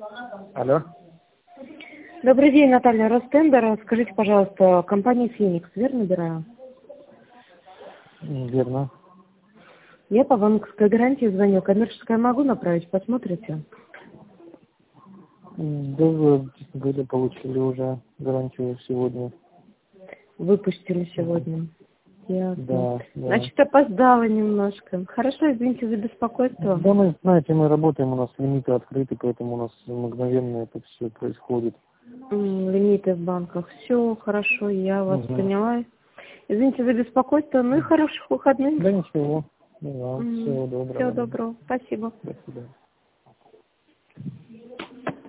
Алло. Добрый день, Наталья Ростендер. Скажите, пожалуйста, компания «Феникс», верно набираю? Верно. Я по банковской гарантии звоню. Коммерческое могу направить, посмотрите? Да вы, честно говоря, получили уже гарантию сегодня. Выпустили сегодня. Ясно. Да, да. Значит, опоздала немножко. Хорошо, извините за беспокойство. Да, мы, знаете, мы работаем, у нас лимиты открыты, поэтому у нас мгновенно это все происходит. Лимиты в банках. Все хорошо, я вас Угу. поняла. Извините за беспокойство, ну и хороших выходных. Да ничего. Да, всего доброго. Всего доброго. Спасибо. До свидания.